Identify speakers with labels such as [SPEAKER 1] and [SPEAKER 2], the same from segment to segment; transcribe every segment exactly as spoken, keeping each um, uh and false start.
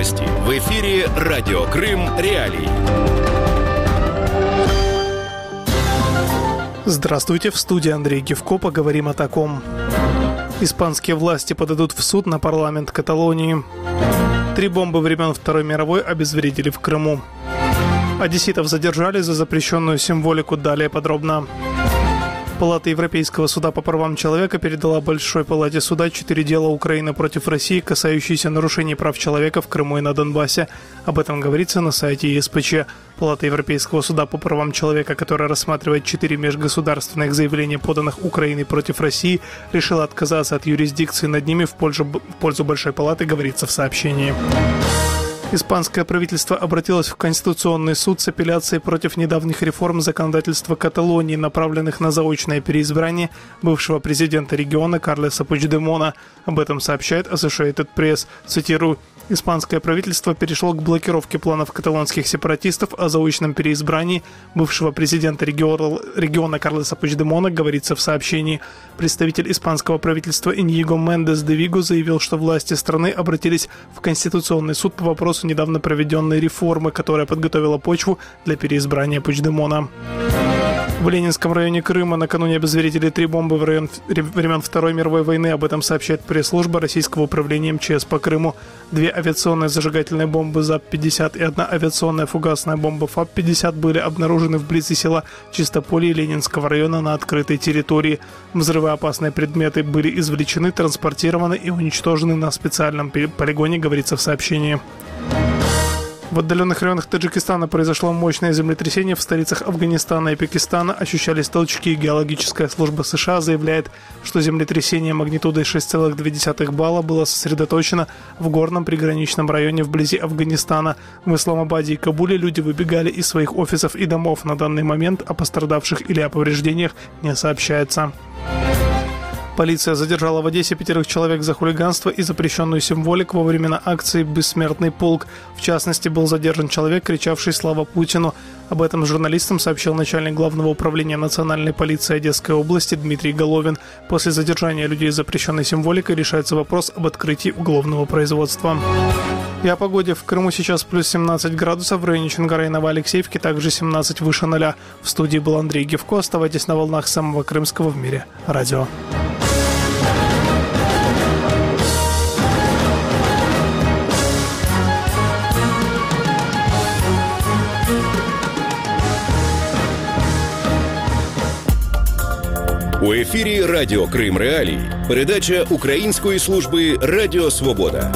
[SPEAKER 1] Новости. В эфире Радио Крым Реалии.
[SPEAKER 2] Здравствуйте, в студии Андрей Гевко. Поговорим о таком. Испанские власти подадут в суд на парламент Каталонии. Три бомбы времен Второй мировой обезвредили в Крыму. Одесситов задержали за запрещенную символику. Далее подробно. Палата Европейского суда по правам человека передала Большой палате суда четыре дела Украины против России, касающиеся нарушений прав человека в Крыму и на Донбассе. Об этом говорится на сайте ЕСПЧ. Палата Европейского суда по правам человека, которая рассматривает четыре межгосударственных заявления, поданных Украиной против России, решила отказаться от юрисдикции над ними в пользу, в пользу Большой палаты, говорится в сообщении. Испанское правительство обратилось в Конституционный суд с апелляцией против недавних реформ законодательства Каталонии, направленных на заочное переизбрание бывшего президента региона Карлеса Пучдемона. Об этом сообщает Associated Press. Цитирую. Испанское правительство перешло к блокировке планов каталонских сепаратистов о заочном переизбрании бывшего президента региона, региона Карлеса Пучдемона, говорится в сообщении. Представитель испанского правительства Иньего Мендес де Виго заявил, что власти страны обратились в Конституционный суд по вопросу недавно проведенной реформы, которая подготовила почву для переизбрания Пучдемона. В Ленинском районе Крыма накануне обезвредили три бомбы в район времен Второй мировой войны. Об этом сообщает пресс-служба Российского управления МЧС по Крыму. Две авиационные зажигательные бомбы ЗАП-пятьдесят и одна авиационная фугасная бомба ФАП-пятьдесят были обнаружены вблизи села Чистополье Ленинского района на открытой территории. Взрывоопасные предметы были извлечены, транспортированы и уничтожены на специальном полигоне, говорится в сообщении. В отдаленных районах Таджикистана произошло мощное землетрясение. В столицах Афганистана и Пакистана ощущались толчки. Геологическая служба США заявляет, что землетрясение магнитудой шесть целых две десятых балла было сосредоточено в горном приграничном районе вблизи Афганистана. В Исламабаде и Кабуле люди выбегали из своих офисов и домов. На данный момент о пострадавших или о повреждениях не сообщается. Полиция задержала в Одессе пятерых человек за хулиганство и запрещенную символику во время акции «Бессмертный полк». В частности, был задержан человек, кричавший «Слава Путину». Об этом журналистам сообщил начальник Главного управления национальной полиции Одесской области Дмитрий Головин. После задержания людей с запрещенной символикой решается вопрос об открытии уголовного производства. И о погоде. В Крыму сейчас плюс семнадцать градусов, в районе Чонгара и Новоалексеевки также семнадцать выше ноля. В студии был Андрей Гевко. Оставайтесь на волнах самого крымского в мире радио.
[SPEAKER 1] У ефірі Радіо Крим Реалії. Передача Української служби Радіо Свобода.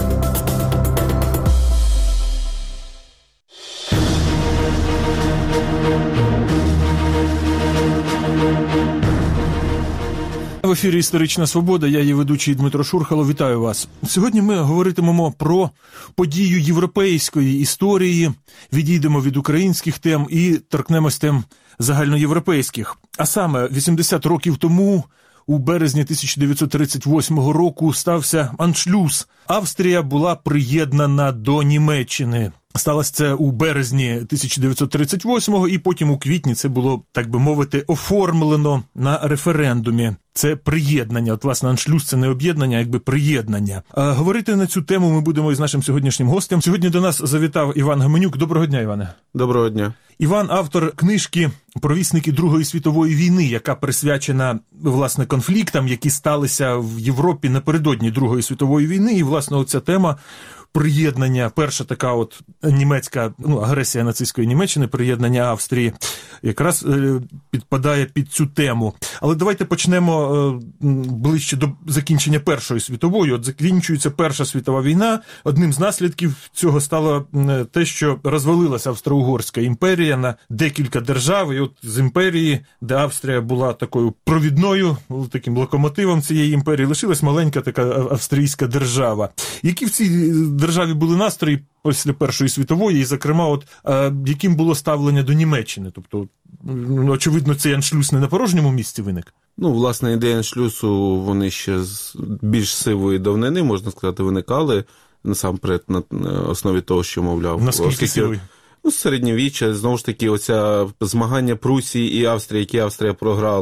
[SPEAKER 3] В ефірі «Історична свобода», я її ведучий Дмитро Шурхало. Вітаю вас. Сьогодні ми говоритимемо про подію європейської історії, відійдемо від українських тем і торкнемось тем загальноєвропейських. А саме, вісімдесят років тому, у березні тисяча дев'ятсот тридцять восьмого року, стався аншлюз. Австрія була приєднана до Німеччини. Сталося це у березні тисяча дев'ятсот тридцять восьмого, і потім у квітні це було, так би мовити, оформлено на референдумі. Це приєднання. От, власне, аншлюз – це не об'єднання, а якби приєднання. А говорити на цю тему ми будемо із нашим сьогоднішнім гостем. Сьогодні до нас завітав Іван Геменюк. Доброго дня, Іване.
[SPEAKER 4] Доброго дня.
[SPEAKER 3] Іван – автор книжки «Провісники Другої світової війни», яка присвячена, власне, конфліктам, які сталися в Європі напередодні Другої світової війни. І, власне, оця тема приєднання, перша така от німецька, ну, агресія нацистської Німеччини, приєднання Австрії, якраз е, підпадає під цю тему. Але давайте почнемо е, ближче до закінчення Першої світової. От закінчується Перша світова війна. Одним з наслідків цього стало е, те, що розвалилася Австро-Угорська імперія на декілька держав. І от з імперії, де Австрія була такою провідною, таким локомотивом цієї імперії, лишилась маленька така австрійська держава. Які в цій державі були настрої після Першої світової, і, зокрема, от, е, яким було ставлення до Німеччини? Тобто, ну, очевидно, цей аншлюз не на порожньому місці виник?
[SPEAKER 4] Ну, власне, ідеї аншлюсу, вони ще з більш сивої давнини, можна сказати, виникали, насамперед, на основі того, що, мовляв...
[SPEAKER 3] Наскільки сивої?
[SPEAKER 4] Ну, середньовіччя, знову ж таки, оця змагання Прусії і Австрії, які Австрія програла,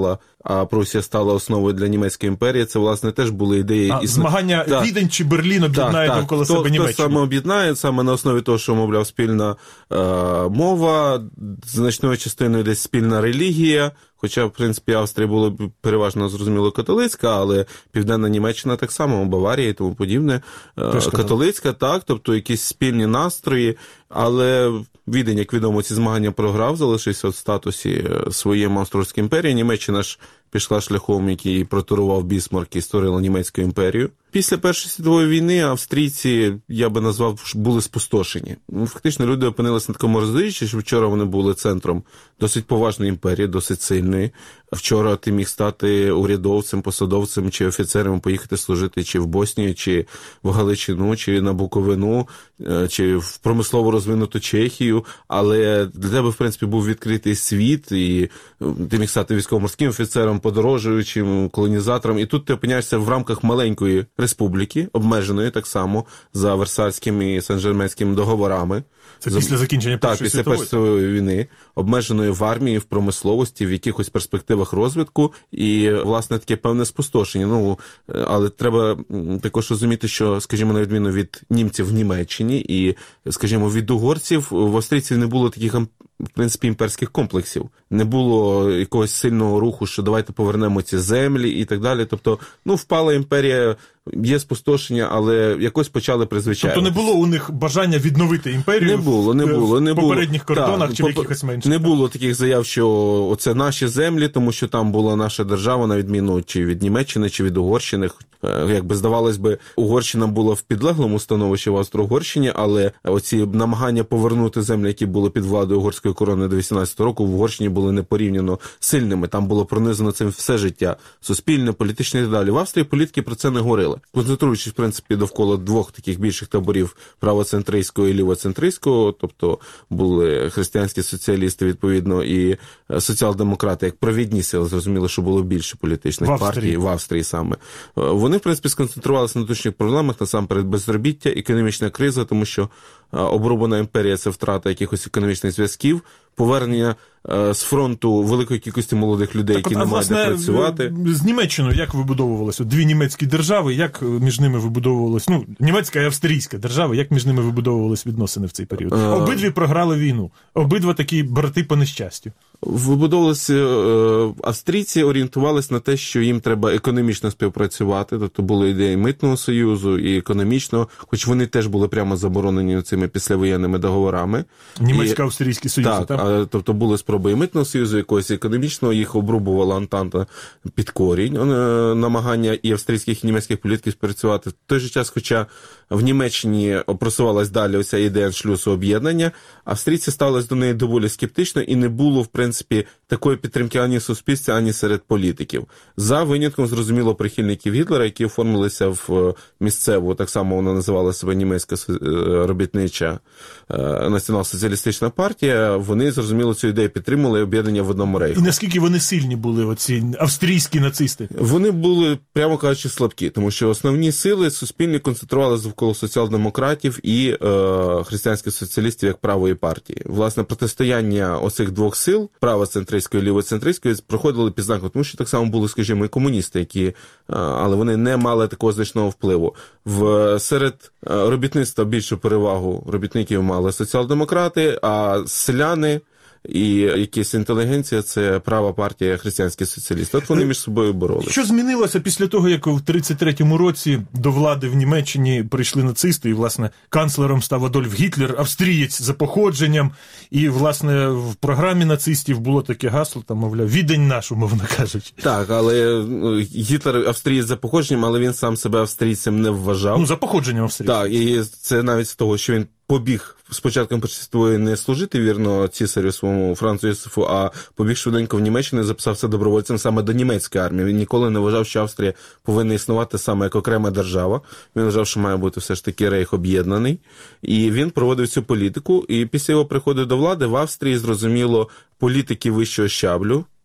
[SPEAKER 4] а Прусія стала основою для німецької імперії, це, власне, теж були ідеї...
[SPEAKER 3] А,
[SPEAKER 4] і...
[SPEAKER 3] змагання
[SPEAKER 4] так.
[SPEAKER 3] Відень чи Берлін об'єднає
[SPEAKER 4] так,
[SPEAKER 3] довкола
[SPEAKER 4] так.
[SPEAKER 3] себе Німеччину?
[SPEAKER 4] Хто саме об'єднає, саме на основі того, що, мовляв, спільна е, мова, значною частиною десь спільна релігія, хоча, в принципі, Австрія була переважно, зрозуміло, католицька, але Південна Німеччина так само, Баварія і тому подібне. Теж католицька, так, тобто якісь спільні настрої, але Відень, як відомо, ці змагання програв, залишився в статусі своєї Австро-Угорської імперії. Німеччина ж пішла шляхом, який протурував Бісмарк і створила Німецьку імперію. Після Першої світової війни австрійці, я би назвав, були спустошені. Фактично люди опинилися на такому роздоріжжі, що вчора вони були центром досить поважної імперії, досить сильної. Вчора ти міг стати урядовцем, посадовцем чи офіцером, поїхати служити чи в Боснію, чи в Галичину, чи на Буковину, чи в промислово розвинуту Чехію, але для тебе, в принципі, був відкритий світ, і ти міг стати військово-морським офіцером, подорожуючим, колонізатором, і тут ти опиняєшся в рамках маленької республіки, обмеженої так само за Версальським і Сен-Жерменським договорами.
[SPEAKER 3] Це за... після закінчення Першої
[SPEAKER 4] так,
[SPEAKER 3] світової?
[SPEAKER 4] Так, після Першої війни, обмеженої в армії, в промисловості, в якихось перспективах розвитку, і, власне, таке певне спустошення. Ну, але треба також розуміти, що, скажімо, на відміну від німців в Німеччині і, скажімо, від угорців, в австрійців не було таких, в принципі, імперських комплексів. Не було якогось сильного руху, що давайте повернемо ці землі і так далі. Тобто, ну, впала імперія, є спустошення, але якось почали призвичаюватися.
[SPEAKER 3] Тобто не було у них бажання відновити імперію
[SPEAKER 4] не було, не було, не
[SPEAKER 3] в попередніх
[SPEAKER 4] було.
[SPEAKER 3] кордонах
[SPEAKER 4] так,
[SPEAKER 3] чи в якихось менших?
[SPEAKER 4] Не було таких заяв, що оце наші землі, тому що там була наша держава, на відміну чи від Німеччини, чи від Угорщини. Якби здавалось би, Угорщина була в підлеглому становищі в Австро-Угорщині, але оці намагання повернути землі, які були під владою угорської корони до вісімнадцятого року, в Угорщині були непорівняно сильними. Там було пронизано цим все життя. Суспільне, політичне і так далі. В Австрії політики про це не говорили. Концентруючись, в принципі, довкола двох таких більших таборів правоцентристського і лівоцентристського, тобто були християнські соціалісти, відповідно, і соціал-демократи, як провідні сили, зрозуміло, що було більше політичних
[SPEAKER 3] в
[SPEAKER 4] партій в Австрії саме. Вони, в принципі, сконцентрувалися на точних проблемах, насамперед безробіття, економічна криза, тому що обрубана імперія – це втрата якихось економічних зв'язків, повернення з фронту великої кількості молодих людей, так, які не мають де працювати.
[SPEAKER 3] З Німеччиною як вибудовувалося? Дві німецькі держави, як між ними вибудовувалися, ну, німецька і австрійська держава, як між ними вибудовувалися відносини в цей період? Обидві програли війну, обидва такі брати по нещастю.
[SPEAKER 4] Вибудовувалися, австрійці орієнтувалися на те, що їм треба економічно співпрацювати, тобто були ідеї митного союзу і економічного, хоч вони теж були прямо заборонені цими післявоєнними договорами.
[SPEAKER 3] Німецько-австрійські союзи,
[SPEAKER 4] так?
[SPEAKER 3] Так,
[SPEAKER 4] тобто були спроби і митного союзу, якогось економічного, їх обрубувала Антанта під корінь, намагання і австрійських, і німецьких політиків співпрацювати. В той же час, хоча в Німеччині просувалась далі оця ідея аншлюсу об'єднання, австрійці ставились до неї доволі скептично і не було, в принципі, такої підтримки ані в суспільстві, ані серед політиків. За винятком, зрозуміло, прихильників Гітлера, які оформилися в місцеву, так само вона називала себе німецька робітнича націонал-соціалістична партія, вони, зрозуміло, цю ідею підтримали об'єднання в одному рейху.
[SPEAKER 3] І наскільки вони сильні були, оці австрійські нацисти?
[SPEAKER 4] Вони були, прямо кажучи, слабкі, тому що основні сили суспільні концентрувалися навколо соціал-демократів і е, християнських соціалістів як правої партії. Власне, протистояння оцих двох сил, правоцентристської і лівоцентристської, проходили під знаком, тому що так само були, скажімо, і комуністи, які, е, але вони не мали такого значного впливу. В, серед робітництва більшу перевагу робітників мали соціал-демократи, а селяни і якась інтелігенція – це права партія християнських соціалістів. От вони між собою боролися.
[SPEAKER 3] Що змінилося після того, як в тридцять третьому році до влади в Німеччині прийшли нацисти, і, власне, канцлером став Адольф Гітлер, австрієць за походженням, і, власне, в програмі нацистів було таке гасло, там, мовляв, «Відень наш», умовно кажучи.
[SPEAKER 4] Так, але Гітлер австрієць за походженням, але він сам себе австрійцем не вважав.
[SPEAKER 3] Ну, за походженням австрійцем.
[SPEAKER 4] Так, і це навіть з того, що він побіг з початком Першої світової не служити вірно цісарю своєму Францу Йосифу, а побіг швиденько в Німеччину і записався добровольцем саме до німецької армії. Він ніколи не вважав, що Австрія повинна існувати саме як окрема держава. Він вважав, що має бути все ж таки рейх об'єднаний. І він проводив цю політику. І після його приходу до влади в Австрії, зрозуміло, політики вищого щаблю,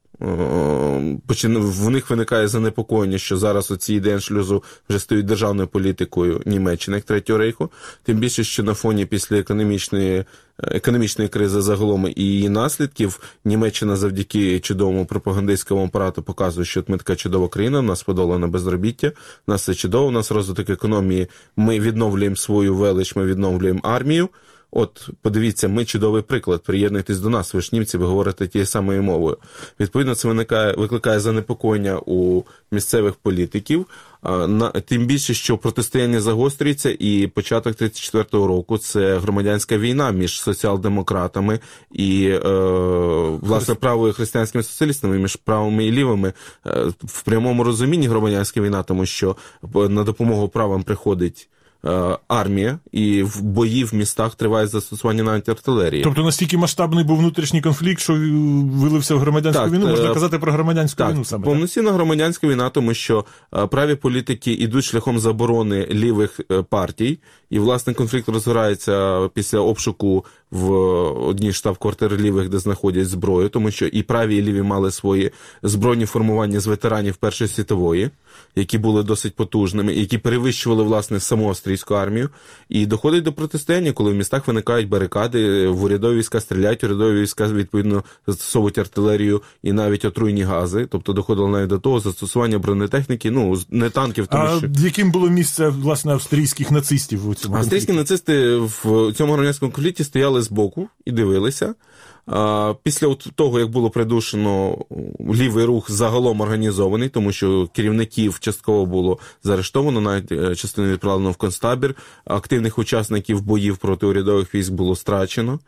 [SPEAKER 4] в них виникає занепокоєння, що зараз оці ідеї аншлюзу вже стають державною політикою Німеччини, як Третього рейху. Тим більше, що на фоні після економічної, економічної кризи загалом і її наслідків Німеччина завдяки чудовому пропагандистському апарату показує, що ми така чудова країна, в нас подолано безробіття, в нас все чудово, у нас розвиток економії, ми відновлюємо свою велич, ми відновлюємо армію. От, подивіться, ми чудовий приклад, приєднуйтесь до нас, ви ж німці, ви говорите тією самою мовою. Відповідно, це виникає, викликає занепокоєння у місцевих політиків, а, на, тим більше, що протистояння загострюється, і початок тридцять четвертого року – це громадянська війна між соціал-демократами і, е, власне, правою християнськими соціалістами, між правими і лівими. Е, в прямому розумінні громадянська війна, тому що на допомогу правим приходить армія, і в бої в містах триває застосування навіть артилерії.
[SPEAKER 3] Тобто настільки масштабний був внутрішній конфлікт, що вилився в громадянську так, війну? Можна казати про громадянську
[SPEAKER 4] так,
[SPEAKER 3] війну саме?
[SPEAKER 4] Повноцінна громадянська війна, тому що праві політики йдуть шляхом заборони лівих партій, і, власне, конфлікт розгорається після обшуку в одній штаб-квартири лівих, де знаходять зброю, тому що і праві, і ліві мали свої збройні формування з ветеранів Першої світової, які були досить потужними, які перевищували, власне, саму австрійську армію. І доходить до протистояння, коли в містах виникають барикади, в урядові війська стріляють, урядові війська, відповідно, застосовують артилерію і навіть отруйні гази. Тобто доходило навіть до того застосування бронетехніки, ну, не танків, тому
[SPEAKER 3] а
[SPEAKER 4] що...
[SPEAKER 3] А яким було місце, власне, австрійських нацистів у цьому
[SPEAKER 4] Австрійські
[SPEAKER 3] конфлікті?
[SPEAKER 4] нацисти в цьому громадянському конфлікті стояли збоку і дивилися. Після того, як було придушено лівий рух загалом організований, тому що керівників частково було заарештовано, навіть частину відправлено в концтабір, активних учасників боїв проти урядових військ було страчено.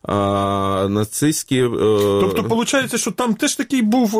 [SPEAKER 4] А нацистські...
[SPEAKER 3] Тобто, виходить, що там теж такий був,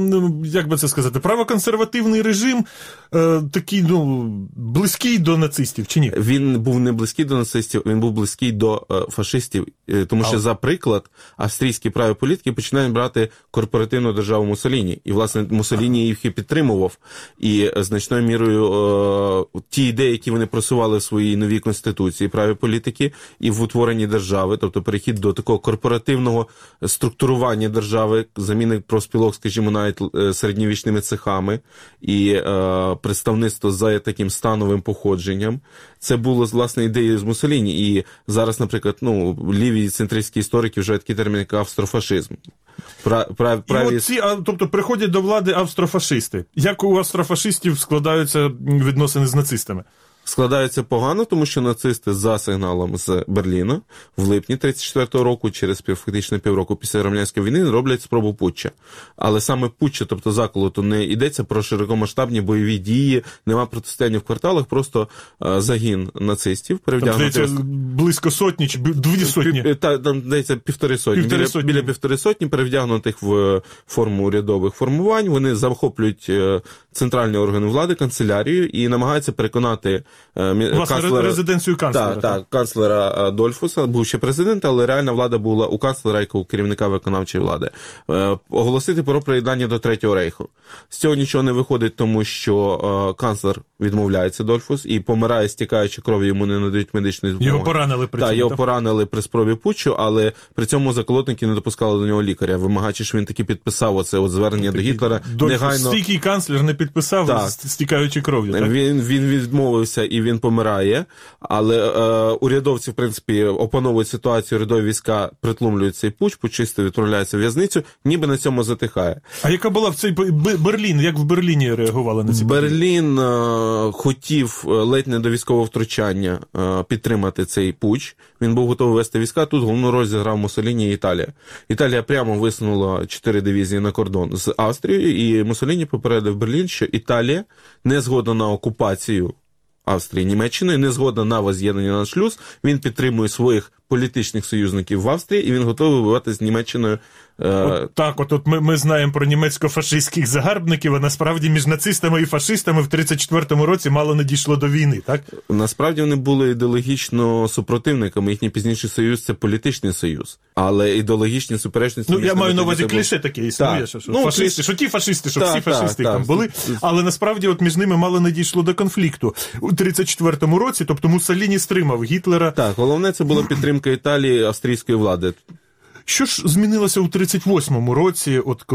[SPEAKER 3] як би це сказати, правоконсервативний режим, такий, ну, близький до нацистів, чи ні?
[SPEAKER 4] Він був не близький до нацистів, він був близький до фашистів, тому що, а... за приклад, австрійські праві політики починають брати корпоративну державу Муссоліні. І, власне, Муссоліні їх і підтримував. І значною мірою е, ті ідеї, які вони просували в своїй новій конституції, праві політики, і в утворенні держави, тобто перехід до такого корпоративного структурування держави, заміни профспілок, скажімо, навіть середньовічними цехами, і е, представництво за таким становим походженням. Це було, власне, ідеєю з Муссоліні. І зараз, наприклад, ну, ліві центристські історики вже такі терміни, як австрофашизм. Прав, прав, праві...
[SPEAKER 3] І от ці, а, тобто, приходять до влади австрофашисти. Як у австрофашистів складаються відносини з нацистами?
[SPEAKER 4] Складаються погано, тому що нацисти за сигналом з Берліна в липні тридцять четвертого року, через фактично півроку після громадянської війни, роблять спробу путча. Але саме путча, тобто заколоту, не йдеться про широкомасштабні бойові дії, нема протистояння в кварталах, просто а, загін нацистів.
[SPEAKER 3] Там, здається, близько сотні чи дві сотні?
[SPEAKER 4] Та, там, здається, півтори сотні.
[SPEAKER 3] Півтори
[SPEAKER 4] біля,
[SPEAKER 3] сотні.
[SPEAKER 4] Біля півтори сотні перевдягнутих в форму урядових формувань. Вони захоплюють центральні органи влади, канцелярію і намагаються переконати
[SPEAKER 3] власне, канцлера, резиденцію канцлера.
[SPEAKER 4] Так, так, канцлера Дольфуса, був ще президент, але реальна влада була у канцлера, як у керівника виконавчої влади. Е, оголосити про приєднання до Третього рейху. З цього нічого не виходить, тому що е, канцлер відмовляється, Дольфус, і помирає, стікаючи кров'ю, йому не надають медичної допомоги.
[SPEAKER 3] Його поранили при цьому.
[SPEAKER 4] Так, його поранили при спробі путчу, але при цьому заколотники не допускали до нього лікаря, вимагаючи, що він таки підписав оце от звернення
[SPEAKER 3] такий
[SPEAKER 4] до Гітлера.
[SPEAKER 3] Дольфус,
[SPEAKER 4] негайно...
[SPEAKER 3] стійкий канцлер не підписав, так. стікаючи кров'ю. Так?
[SPEAKER 4] Він, він відмовився і він помирає, але е, урядовці, в принципі, опановують ситуацію, урядові війська притлумлюють цей путч, путчисти відправляються в в'язницю, ніби на цьому затихає.
[SPEAKER 3] А яка була в цей Берлін? Як в Берліні реагували на ці події?
[SPEAKER 4] Берлін е, хотів ледь не до військового втручання е, підтримати цей путч. Він був готовий вести війська. Тут головну роль зіграв Муссоліні і Італія. Італія прямо висунула чотири дивізії на кордон з Австрією, і Муссоліні попередив Берлін, що Італія не згодна на окупацію Австрії Німеччиною, не згодна на воз'єднання на шлюз, він підтримує своїх політичних союзників в Австрії, і він готовий воювати з Німеччиною.
[SPEAKER 3] От так, от, от ми, ми знаємо про німецько-фашистських загарбників, а насправді між нацистами і фашистами в тридцять четвертому році мало не дійшло до війни, так?
[SPEAKER 4] Насправді вони були ідеологічно супротивниками, їхній пізніший союз – це політичний союз, але ідеологічні суперечності...
[SPEAKER 3] Ну, я маю на увазі кліше таке існує, що, що ну, фашисти, що ті фашисти, що так, всі фашисти так, там так. були, але насправді от між ними мало не дійшло до конфлікту. У тридцять четвертому році, тобто Муссоліні стримав Гітлера.
[SPEAKER 4] Так, головне це була підтримка Італії австрійської влади.
[SPEAKER 3] Що ж змінилося у тридцять восьмому році, от коли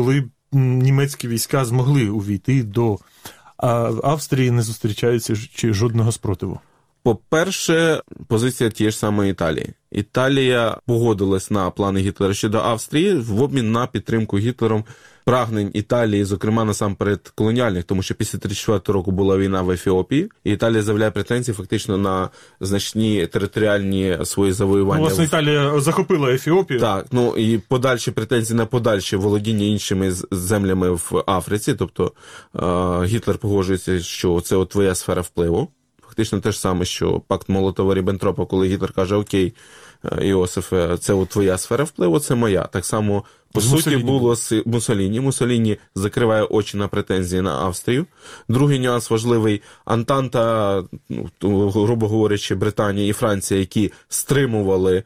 [SPEAKER 3] німецькі війська змогли увійти до Австрії, не зустрічаючи жодного спротиву?
[SPEAKER 4] По-перше, позиція тієї ж самої Італії. Італія погодилась на плани Гітлера щодо Австрії в обмін на підтримку Гітлером прагнень Італії, зокрема, насамперед колоніальних, тому що після тридцять четвертого року була війна в Ефіопії, і Італія заявляє претензії фактично на значні територіальні свої завоювання.
[SPEAKER 3] Ну, власне, Італія захопила Ефіопію.
[SPEAKER 4] Так, ну і подальші претензії на подальше володіння іншими землями в Африці, тобто е- Гітлер погоджується, що це от твоя сфера впливу. Фактично те ж саме, що пакт Молотова-Ріббентропа, коли Гітлер каже: окей, Іосифе, це от твоя сфера впливу, це моя. Так само, по суті, Муссоліні було з Муссоліні. Муссоліні закриває очі на претензії на Австрію. Другий нюанс важливий. Антанта, ну, грубо говорячи, Британія і Франція, які стримували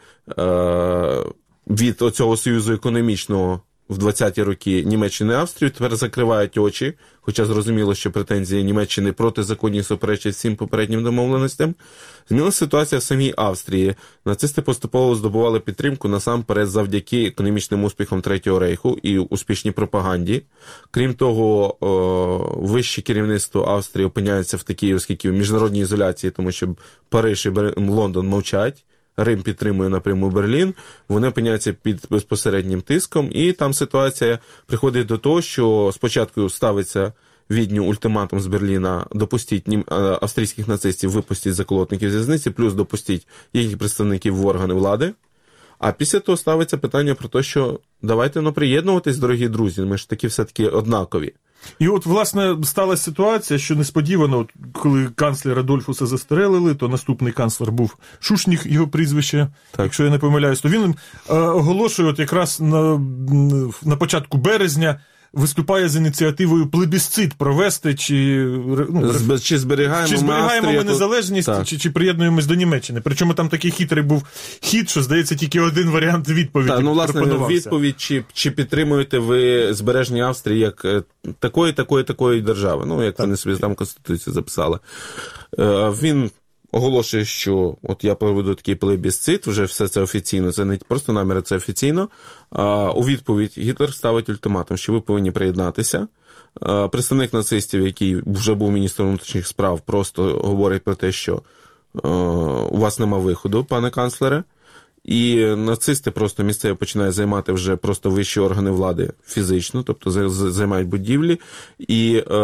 [SPEAKER 4] е- від оцього союзу економічного в двадцяті роки Німеччини і Австрію, тепер закривають очі, хоча зрозуміло, що претензії Німеччини протизаконні суперечать всім попереднім домовленостям. Змінилася ситуація в самій Австрії. Нацисти поступово здобували підтримку насамперед завдяки економічним успіхам Третього Рейху і успішній пропаганді. Крім того, вище керівництво Австрії опиняється в такій, оскільки в міжнародній ізоляції, тому що Париж і Лондон мовчать. Рим підтримує напряму Берлін, вони опиняються під безпосереднім тиском, і там ситуація приходить до того, що спочатку ставиться Відню ультиматум з Берліна: допустіть австрійських нацистів, випустіть заколотників з в'язниці, плюс допустіть їхніх представників в органи влади. А після того ставиться питання про те, що давайте ну, приєднуватись, дорогі друзі, ми ж таки все-таки однакові.
[SPEAKER 3] І от, власне, сталася ситуація, що несподівано, от, коли канцлера Дольфуса застрелили, то наступний канцлер був Шушніх, його прізвище, так. Якщо я не помиляюсь, то він е, оголошує от якраз на, на початку березня, виступає з ініціативою плебісцит провести, чи, ну,
[SPEAKER 4] З, чи зберігаємо,
[SPEAKER 3] чи зберігаємо ми незалежність,
[SPEAKER 4] то...
[SPEAKER 3] чи, чи приєднуємось до Німеччини. Причому там такий хитрий був хід, що, здається, тільки один варіант відповіді
[SPEAKER 4] так, ну, власне,
[SPEAKER 3] пропонувався.
[SPEAKER 4] відповідь, чи, чи підтримуєте ви збереження Австрії як такої, такої, такої держави. Ну, як так. Вони собі там Конституцію записали. Він оголошує, що от я проведу такий плебісцит, вже все це офіційно, це не просто наміри, це офіційно. А, у відповідь Гітлер ставить ультиматум, що ви повинні приєднатися. А, представник нацистів, який вже був міністром внутрішніх справ, просто говорить про те, що а, у вас нема виходу, пане канцлере. І нацисти просто місцеві починають займати вже просто вищі органи влади фізично, тобто займають будівлі. І е,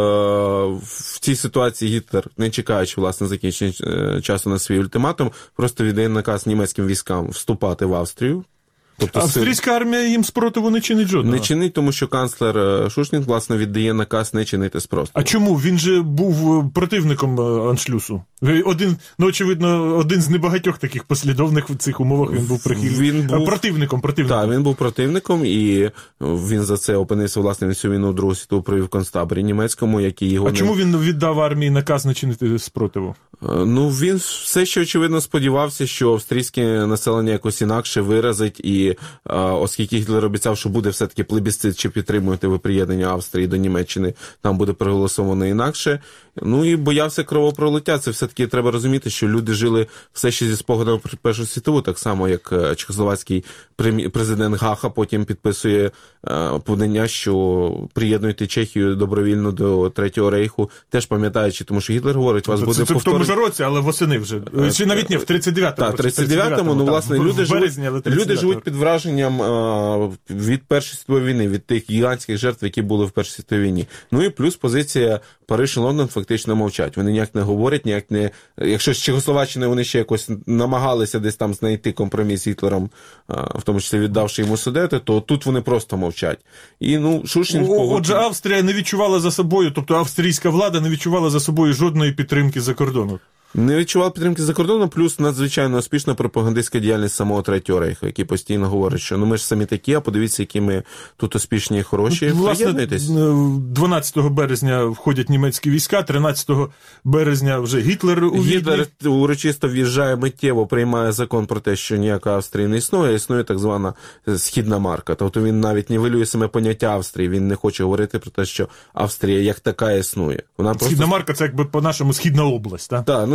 [SPEAKER 4] в цій ситуації Гітлер, не чекаючи, власне, закінчення часу на свій ультиматум, просто віддає наказ німецьким військам вступати в Австрію. Тобто,
[SPEAKER 3] австрійська армія їм спротиву не чинить жодного?
[SPEAKER 4] Не чинить, тому що канцлер Шушніх, власне, віддає наказ не чинити спротиву.
[SPEAKER 3] А чому? Він же був противником аншлюсу. Один, ну, очевидно, один з небагатьох таких послідовних в цих умовах він був прихильним. Був... Противником, противником.
[SPEAKER 4] Так, він був противником, і він за це опинився, власне, на всю війну Другу світову провів в концтаборі німецькому, який його...
[SPEAKER 3] А
[SPEAKER 4] не...
[SPEAKER 3] чому він віддав армії наказ не чинити спротиву?
[SPEAKER 4] Ну, він все ще, очевидно, сподівався, що австрійське населення якось інакше виразить, і оскільки Гітлер обіцяв, що буде все-таки плебісцит, чи підтримуєте ви приєднання Австрії до Німеччини, там буде проголосовано інакше. Ну і боявся кровопролиття. Це все-таки треба розуміти, що люди жили все ще зі спогадами про Першу світову, так само, як чехословацький президент Гаха потім підписує подання, що приєднуйте Чехію добровільно до Третього Рейху, теж пам'ятаючи, тому що Гітлер говорить, вас
[SPEAKER 3] це,
[SPEAKER 4] буде
[SPEAKER 3] це
[SPEAKER 4] повторення.
[SPEAKER 3] в тому ж році, але восени вже. Чи навіть не, в тридцять дев'ятому.
[SPEAKER 4] Так, в тридцять дев'ятому, ну, власне, в, люди, в березні, живуть, люди живуть під враженням а, від Першої світової війни, від тих гігантських жертв, які були в Першій світовій війні. Ну і плюс позиція Париж і Лондон фактично мовчать. Вони ніяк не говорять, ніяк не... Якщо з Чехословаччини вони ще якось намагалися десь там знайти компроміс з Гітлером, в тому числі віддавши йому Судети, то тут вони просто мовчать. І, ну, Шушніх...
[SPEAKER 3] О, отже, Австрія не відчувала за собою, тобто австрійська влада не відчувала за собою жодної підтримки за кордону.
[SPEAKER 4] Не відчував підтримки за кордоном, плюс надзвичайно успішна пропагандистська діяльність самого Третього Рейху, який постійно говорить, що ну ми ж самі такі, а подивіться, які ми тут успішні і хороші.
[SPEAKER 3] Власне, дванадцятого березня входять німецькі війська, тринадцятого березня вже Гітлер у Відні.
[SPEAKER 4] Гітлер урочисто в'їжджає миттєво, приймає закон про те, що ніяка Австрія не існує, існує так звана східна марка. Тобто він навіть нівелює саме поняття Австрії, він не хоче говорити про те, що Австрія як така існує. Вона
[SPEAKER 3] Східна
[SPEAKER 4] просто...
[SPEAKER 3] марка – це якби по-нашому східна область, так?
[SPEAKER 4] Так, ну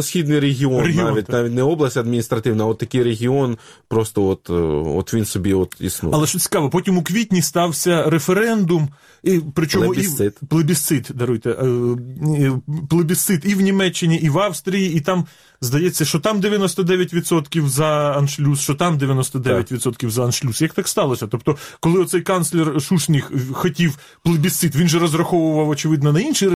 [SPEAKER 4] північно-східний регіон,
[SPEAKER 3] Регіон,
[SPEAKER 4] навіть,
[SPEAKER 3] так.
[SPEAKER 4] навіть не область адміністративна, а от такий регіон, просто от, от він собі от існує.
[SPEAKER 3] Але що цікаво, потім у квітні стався референдум, і, причому
[SPEAKER 4] Плебісцит.
[SPEAKER 3] і плебісцит, даруйте, е, плебісцит і в Німеччині, і в Австрії, і там, здається, що там дев'яносто дев'ять відсотків за аншлюз, що там дев'яносто дев'ять відсотків за аншлюз. Як так сталося? Тобто, коли оцей канцлер Шушніх хотів плебісцит, він же розраховував, очевидно, на інший